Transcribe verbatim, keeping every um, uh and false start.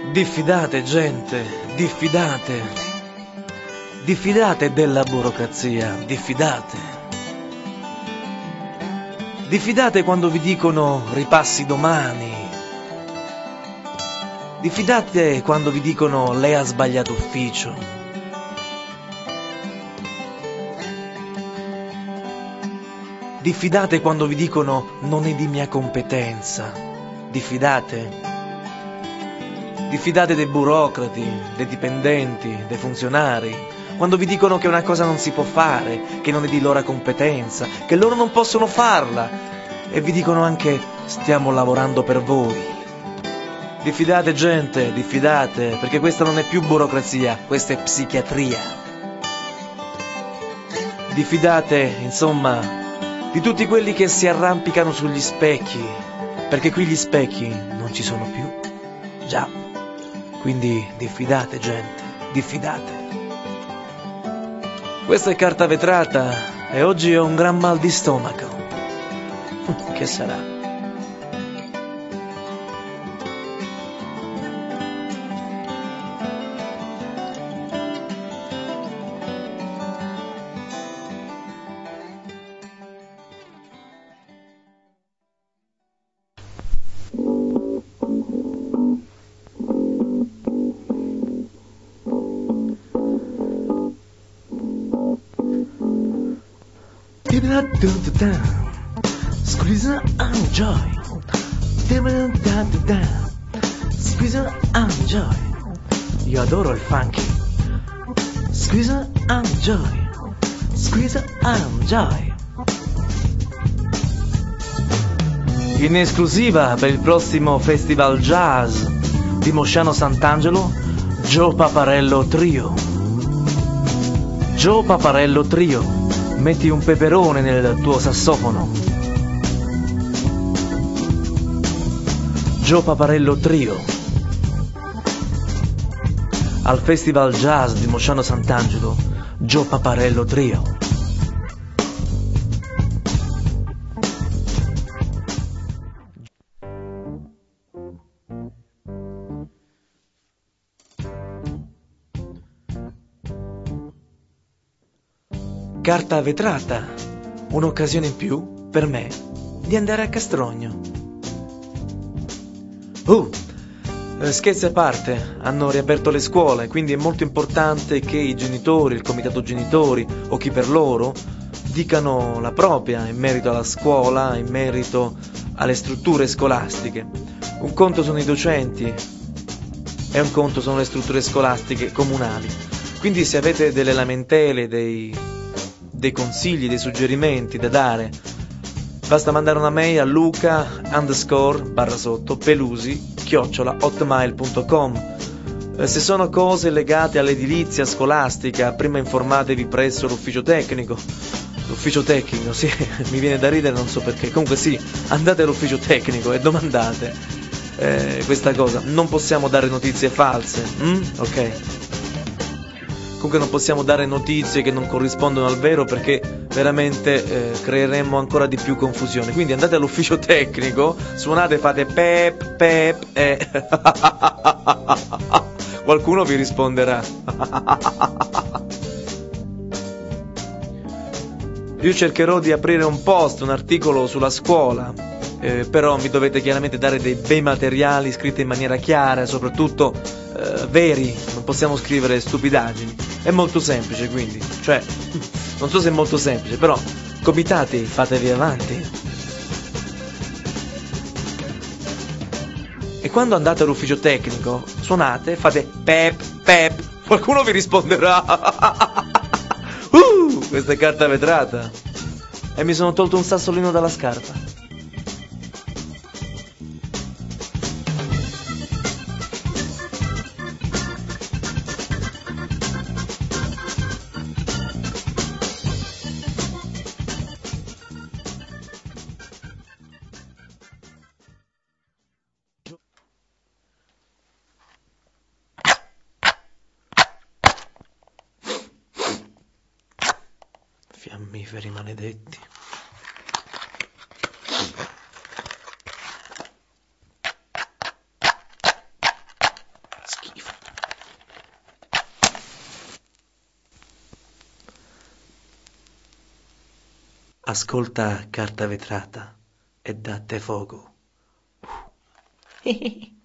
Diffidate, gente, diffidate. Diffidate della burocrazia, diffidate. Diffidate quando vi dicono ripassi domani. Diffidate quando vi dicono lei ha sbagliato ufficio. Diffidate quando vi dicono non è di mia competenza. Diffidate. Diffidate dei burocrati, dei dipendenti, dei funzionari, quando vi dicono che una cosa non si può fare, che non è di loro competenza, che loro non possono farla, e vi dicono anche stiamo lavorando per voi. Diffidate, gente, diffidate, perché questa non è più burocrazia, questa è psichiatria. Diffidate, insomma, di tutti quelli che si arrampicano sugli specchi, perché qui gli specchi non ci sono più. Già. Quindi diffidate, gente, diffidate. Questa è carta vetrata e oggi ho un gran mal di stomaco. Che sarà? Squeeze and joy. Squeeze and joy. Io adoro il funky. Squeeze and joy. Squeeze and joy. In esclusiva per il prossimo Festival Jazz di Mosciano Sant'Angelo, Joe Paparello Trio. Joe Paparello Trio. Metti un peperone nel tuo sassofono. Joe Paparello Trio. Al Festival Jazz di Mosciano Sant'Angelo, Joe Paparello Trio. Carta vetrata, un'occasione in più per me di andare a Castrogno. Uh, eh, scherzi a parte, hanno riaperto le scuole, quindi è molto importante che i genitori, il comitato genitori o chi per loro dicano la propria in merito alla scuola, in merito alle strutture scolastiche. Un conto sono i docenti e un conto sono le strutture scolastiche comunali. Quindi se avete delle lamentele, dei... dei consigli, dei suggerimenti da dare, basta mandare una mail a luca underscore barra sotto pelusi chiocciola hotmail punto com. Eh, se sono cose legate all'edilizia scolastica, prima informatevi presso l'ufficio tecnico. L'ufficio tecnico, sì, mi viene da ridere, non so perché. Comunque sì, andate all'ufficio tecnico e domandate eh, questa cosa. Non possiamo dare notizie false, mm? Ok. Comunque non possiamo dare notizie che non corrispondono al vero, perché veramente eh, creeremmo ancora di più confusione. Quindi andate all'ufficio tecnico, suonate, fate pep pep e qualcuno vi risponderà. Io cercherò di aprire un post, un articolo sulla scuola, eh, però mi dovete chiaramente dare dei bei materiali scritti in maniera chiara e soprattutto eh, veri. Non possiamo scrivere stupidaggini. È molto semplice, quindi, cioè, non so se è molto semplice, però comitati, fatevi avanti. E quando andate all'ufficio tecnico, suonate, fate pep pep, qualcuno vi risponderà. uh, questa è carta vetrata. E mi sono tolto un sassolino dalla scarpa. Fiammiferi maledetti. Ascolta carta vetrata e date fuoco.